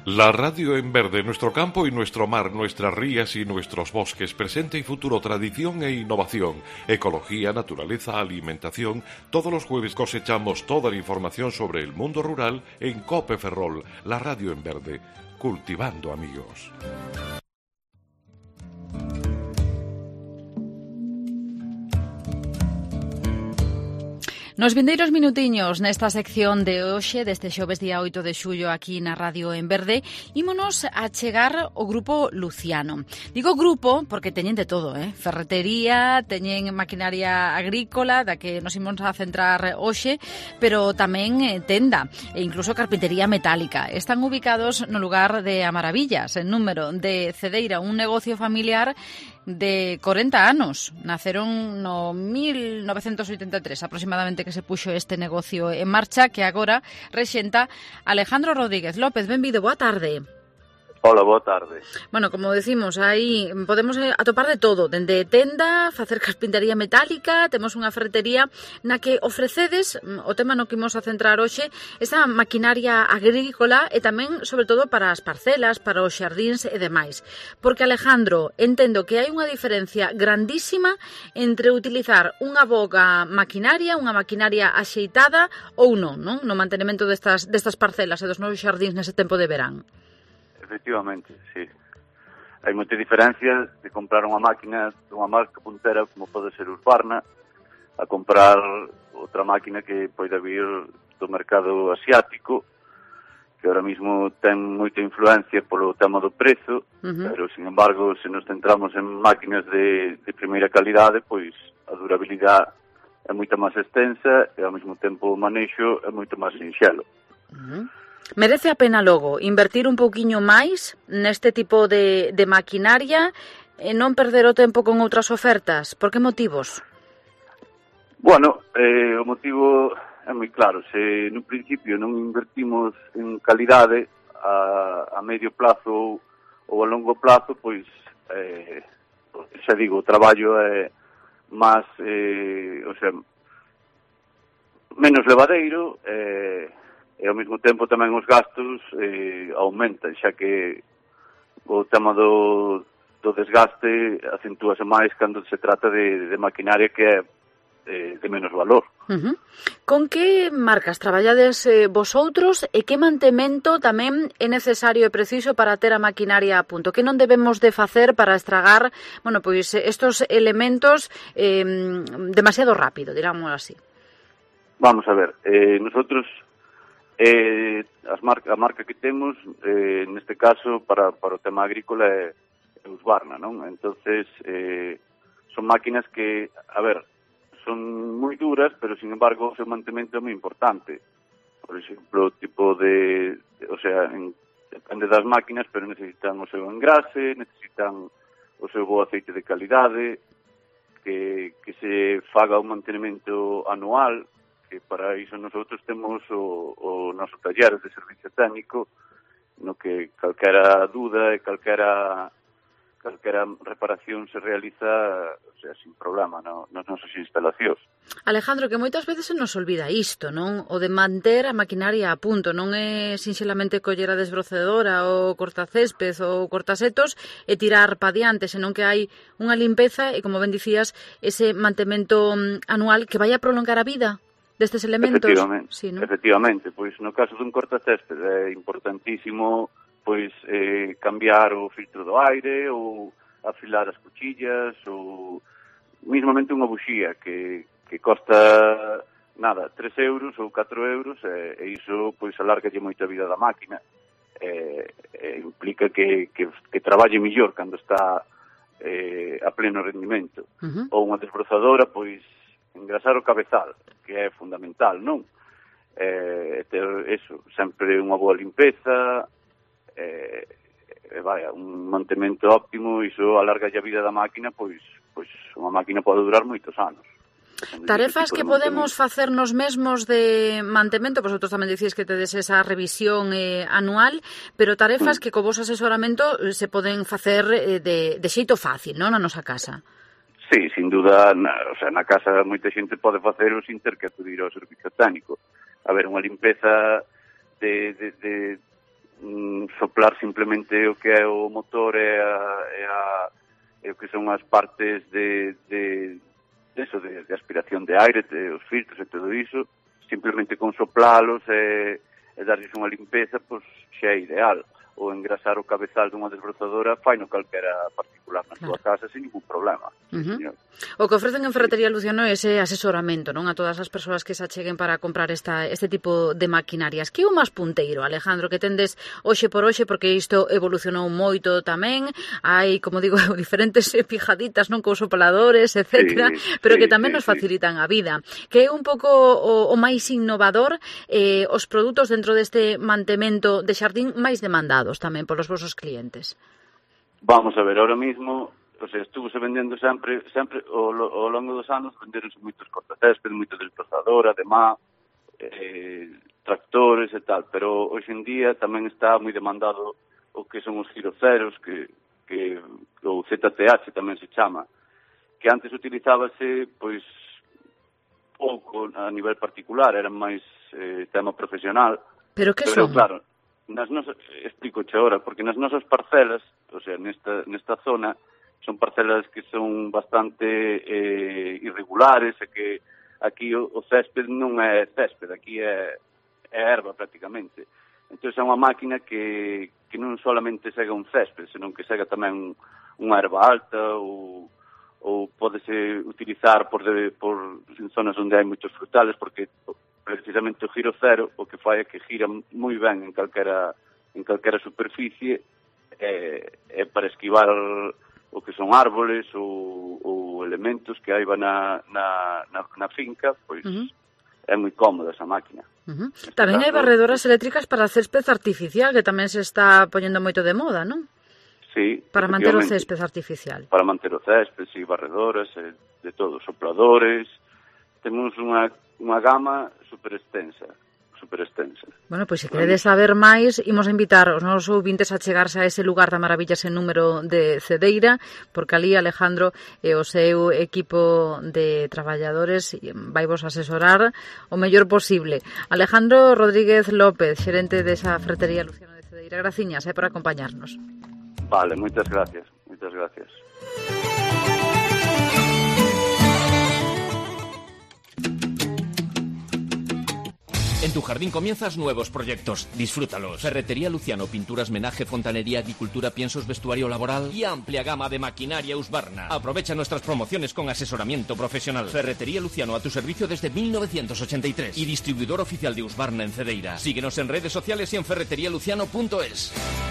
La radio en verde, nuestro campo y nuestro mar, nuestras rías y nuestros bosques, presente y futuro, tradición e innovación, ecología, naturaleza, alimentación. Todos los jueves cosechamos toda la información sobre el mundo rural en COPE Ferrol, la radio en verde, cultivando amigos. Nos vindeiros minutiños nesta sección de hoxe, deste xoves día 8 de xullo aquí na Radio en Verde, ímonos a chegar o Grupo Luciano. Digo grupo porque teñen de todo, ferretería, teñen maquinaria agrícola, da que nos imos a centrar hoxe, pero tamén tenda e incluso carpintería metálica. Están ubicados no lugar de A Maravillas, en número de Cedeira, un negocio familiar de 40 anos. Naceron no 1983 aproximadamente que se puxo este negocio en marcha, que agora rexenta Alejandro Rodríguez López. Benvido, boa tarde. Hola, boa tarde. Bueno, como decimos, aí podemos atopar de todo, dende tenda, facer carpintería metálica, temos unha ferretería na que ofrecedes, o tema no que imos a centrar hoxe, esa maquinaria agrícola e tamén, sobre todo, para as parcelas, para os xardíns e demais. Porque, Alejandro, entendo que hai unha diferencia grandísima entre utilizar unha boa maquinaria, unha maquinaria axeitada ou non, no mantenimento destas parcelas e dos novos xardíns nese tempo de verán. Efectivamente, sí. Hai moita diferencia de comprar unha máquina dunha marca puntera como pode ser Husqvarna a comprar outra máquina que poida vir do mercado asiático, que ahora mismo ten moita influencia polo tema do prezo, pero, sin embargo, se nos centramos en máquinas de primeira calidade, pois a durabilidade é moita máis extensa e, ao mesmo tempo, o manexo é moito máis sinxelo. Merece a pena logo invertir un pouquiño máis neste tipo de maquinaria e non perder o tempo con outras ofertas? Por que motivos? Bueno, o motivo é moi claro. Se no principio non invertimos en calidade a medio plazo ou a longo plazo, pois, xa digo, o traballo é máis, menos levadeiro, e ao mesmo tempo tamén os gastos aumentan, xa que o tema do desgaste acentúase máis cando se trata de maquinaria que é de menos valor. Con que marcas traballades vosoutros e que mantemento tamén é necesario e preciso para ter a maquinaria a punto? Que non debemos de facer para estragar, bueno, pois estos elementos demasiado rápido, digámoslo así? Vamos a ver, nosotros a marca que temos neste caso para o tema agrícola é Husqvarna, non? Entonces son máquinas que, a ver, son moi duras, pero sin embargo o seu mantemento é moi importante. Por exemplo, tipo depende das máquinas, pero necesitan o seu engrase, necesitan o seu bo aceite de calidade, que se faga un mantenimento anual, que para iso nosotros temos o noso taller de servicio técnico, no que calquera dúda e calquera reparación se realiza, sin problema, nas nosas instalacións. Alejandro, que moitas veces se nos olvida isto, non? O de manter a maquinaria a punto, non é sinxelamente coller a desbrocedora ou cortacésped ou cortasetos e tirar pa diante, senón que hai unha limpeza e, como ben dicías, ese mantemento anual que vai a prolongar a vida destes elementos. Efectivamente, sí, ¿no? Efectivamente, pois no caso dun cortacésped é importantísimo pois cambiar o filtro do aire ou afilar as cuchillas ou mismamente unha buxía que costa nada, 3 euros ou 4 euros e iso pois alargalle moita vida da máquina implica que traballe mellor cando está a pleno rendimento. Ou unha desbrozadora, pois engrasar o cabezal, que é fundamental, non? Ter eso, sempre unha boa limpeza, un mantemento óptimo, iso alarga a vida da máquina, pois unha máquina pode durar moitos anos. Tarefas que podemos facer nos mesmos de mantemento, vosotros tamén dicís que tedes esa revisión anual, pero tarefas que co vos asesoramento se poden facer de xeito fácil, non, na nosa casa? Sí, sin duda, na casa moita xente pode facer o sin ter que acudir ao servicio técnico. A ver, unha limpeza soplar simplemente o que é o motor e o que son as partes de aspiración de aire, os filtros e todo iso, simplemente con soplalos e darlles unha limpeza, pois xa é ideal. Ou engrasar o cabezal dunha desbrozadora faino calquera particular na súa casa sin ningún problema. O que ofrecen en Ferretería Luciano é ese asesoramento, non, a todas as persoas que se acheguen para comprar este tipo de maquinarias. Que é o máis punteiro, Alejandro, que tendes hoxe por hoxe, porque isto evolucionou moito tamén, hai, como digo, diferentes pijaditas, non, con sopladores, etcétera, pero que tamén nos facilitan a vida. Que é un pouco o máis innovador, os produtos dentro deste mantemento de xardín máis demandados tamén polos vosos clientes? Vamos a ver, ahora mismo, estuvo se vendendo sempre ao longo dos anos, venderonse moitos cortacésped, moitos desbrozadora, además, tractores e tal, pero hoxe en día tamén está moi demandado o que son os giroceros, que o ZTH tamén se chama, que antes utilizábase, pois, pouco a nivel particular, era máis tema profesional. Pero que son? Claro, explicoche agora, porque nas nosas parcelas, o sea, nesta zona, son parcelas que son bastante irregulares, e que aquí o césped non é césped, aquí é erva prácticamente. Entón é unha máquina que non solamente sega un césped, senón que sega tamén unha erva alta, ou pódese utilizar en zonas onde hai moitos frutales, porque precisamente o giro cero o que fai é que gira moi ben en calquera superficie, para esquivar o que son árboles ou elementos que hai na finca, pois é moi cómoda esa máquina. Tamén hai barredoras eléctricas para césped artificial, que tamén se está poñendo moito de moda, non? Sí. Para manter o césped artificial. Para manter o césped, sí, barredoras, de todo, sopladores. Temos unha gama super extensa. Bueno, pois se queredes saber máis, imos a invitar os nosos ouvintes a chegarse a ese lugar da maravilla, ese número de Cedeira, porque ali Alejandro e o seu equipo de traballadores vai vos asesorar o mellor posible. Alejandro Rodríguez López, xerente desa Ferretería Luciano de Cedeira, graciñas por acompañarnos. Vale, moitas gracias. En tu jardín comienzas nuevos proyectos. Disfrútalos. Ferretería Luciano, pinturas, menaje, fontanería, agricultura, piensos, vestuario laboral y amplia gama de maquinaria Husqvarna. Aprovecha nuestras promociones con asesoramiento profesional. Ferretería Luciano, a tu servicio desde 1983 y distribuidor oficial de Husqvarna en Cedeira. Síguenos en redes sociales y en ferreterialuciano.es.